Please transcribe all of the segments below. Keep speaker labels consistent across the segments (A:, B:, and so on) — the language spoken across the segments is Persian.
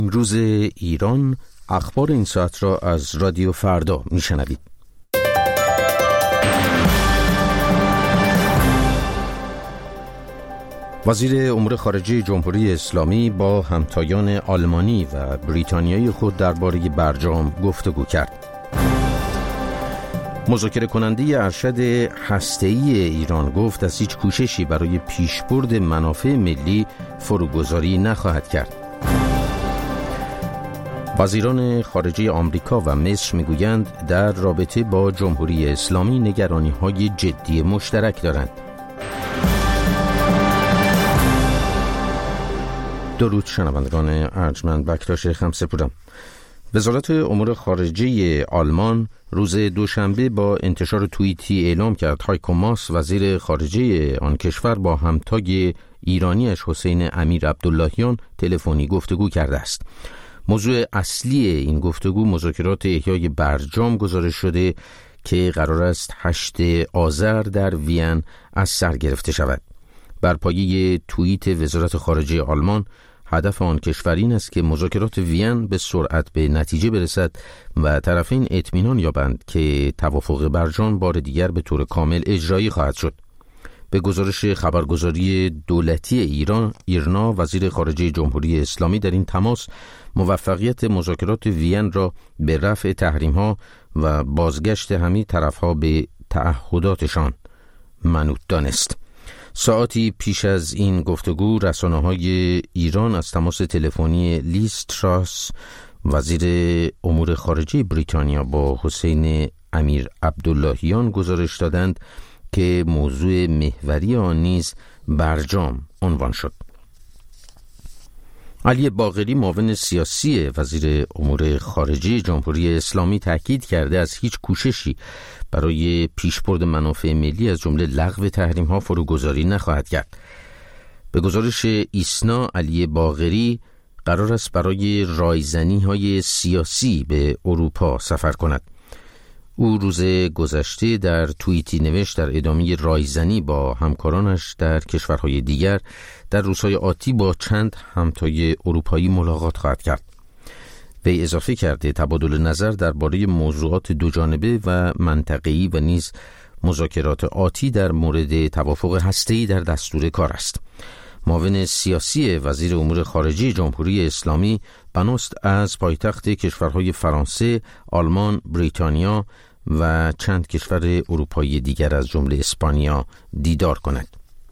A: امروز ایران، اخبار این ساعت را از رادیو فردا میشنوید. وزیر امور خارجه جمهوری اسلامی با همتایان آلمانی و بریتانیایی خود درباره برجام گفتگو کرد. مذاکره کننده ارشد هسته‌ای ایران گفت از هیچ کوششی برای پیشبرد منافع ملی فروگذاری نخواهد کرد. وزیران خارجه آمریکا و مصر میگویند در رابطه با جمهوری اسلامی نگرانی‌های جدی مشترک دارند. درود شنوندگان ارجمند، بکتاش خمسه‌پورم. وزارت امور خارجه آلمان روز دوشنبه با انتشار توییتی اعلام کرد هایکو ماس، وزیر خارجه آن کشور، با همتای ایرانیش حسین امیر عبداللهیان تلفنی گفتگو کرده است. موضوع اصلی این گفتگو مذاکرات احیای برجام گزارش شده که قرار است 8 آذر در وین از سر گرفته شود. بر پایه توییت وزارت خارجه آلمان، هدف آن کشور این است که مذاکرات وین به سرعت به نتیجه برسد و طرفین اطمینان یابند که توافق برجام بار دیگر به طور کامل اجرایی خواهد شد. به گزارش خبرگزاری دولتی ایرنا، وزیر خارجه جمهوری اسلامی در این تماس موفقیت مذاکرات وین را به رفع تحریم‌ها و بازگشت همه طرف‌ها به تعهداتشان منوط دانست. ساعتی پیش از این گفتگو، رسانه‌های ایران از تماس تلفنی لیز تراس، وزیر امور خارجه بریتانیا، با حسین امیر عبداللهیان گزارش دادند که موضوع محوری آن نیز برجام عنوان شد. علی باقری، معاون سیاسی وزیر امور خارجه جمهوری اسلامی، تاکید کرده از هیچ کوششی برای پیشبرد منافع ملی از جمله لغو تحریم‌ها فروگذاری نخواهد کرد. به گزارش ایسنا، علی باقری قرار است برای رایزنی‌های سیاسی به اروپا سفر کند. او روز گذشته در توییتی نوشت در ادامه رایزنی با همکارانش در کشورهای دیگر در روزهای آتی با چند همتای اروپایی ملاقات خواهد کرد. وی اضافه کرده تبادل نظر درباره موضوعات دوجانبه و منطقه‌ای و نیز مذاکرات آتی در مورد توافق هسته‌ای در دستور کار است. معاون سیاسی وزیر امور خارجه جمهوری اسلامی بناست از پایتخت کشورهای فرانسه، آلمان، بریتانیا و چند کشور اروپایی دیگر از جمله اسپانیا دیدار کند.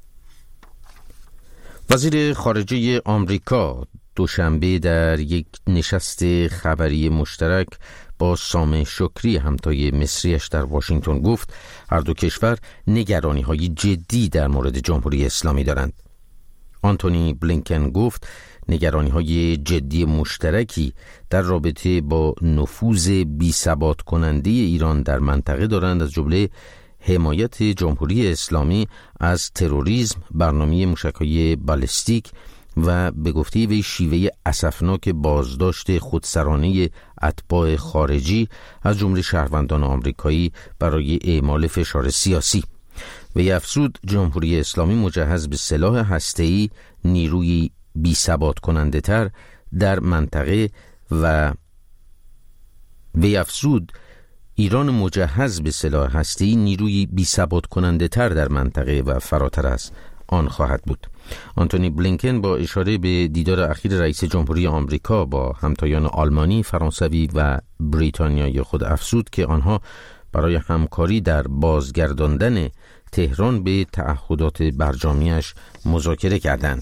A: وزیر خارجه آمریکا دوشنبه در یک نشست خبری مشترک با سامح شکری، همتای مصریش، در واشنگتن گفت هر دو کشور نگرانی‌های جدی در مورد جمهوری اسلامی دارند. آنتونی بلینکن گفت نگرانی‌های جدی مشترکی در رابطه با نفوذ بی‌ثبات کننده ایران در منطقه دارند، از جمله حمایت جمهوری اسلامی از تروریسم، برنامه موشک‌های بالستیک و به گفته وی شیوه اسفناک بازداشت خودسرانه اتباع خارجی از جمله شهروندان آمریکایی برای اعمال فشار سیاسی. وی افزود جمهوری اسلامی مجهز به سلاح هسته‌ای، نیروی بی‌ثبات کننده تر در منطقه و وی افزود ایران مجهز به سلاح هسته‌ای، نیروی بی‌ثبات کننده تر در منطقه و فراتر از آن خواهد بود. آنتونی بلینکن با اشاره به دیدار اخیر رئیس جمهوری آمریکا با همتایان آلمانی، فرانسوی و بریتانیایی خود افزود که آنها برای همکاری در بازگرداندن تهران به تعهدات برجامیش مذاکره کردند.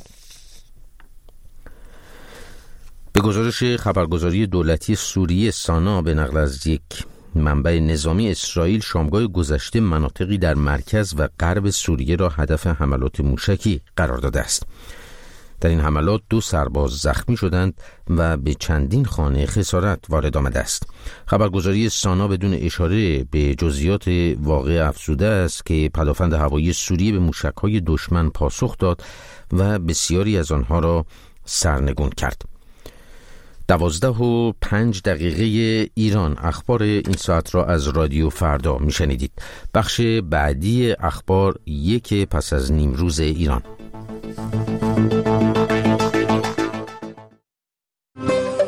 A: به گزارش خبرگزاری دولتی سوریه سانا، به نقل از یک منبع نظامی اسرائیل، شامگاه گذشته مناطقی در مرکز و غرب سوریه را هدف حملات موشکی قرار داده است. در این حملات 2 سرباز زخمی شدند و به چندین خانه خسارت وارد آمده است. خبرگزاری سانا بدون اشاره به جزئیات واقع افزوده است که پدافند هوایی سوریه به موشک‌های دشمن پاسخ داد و بسیاری از آنها را سرنگون کرد. 12:05 ایران. اخبار این ساعت را از رادیو فردا میشنیدید. بخش بعدی اخبار 1 پس از نیمروز ایران.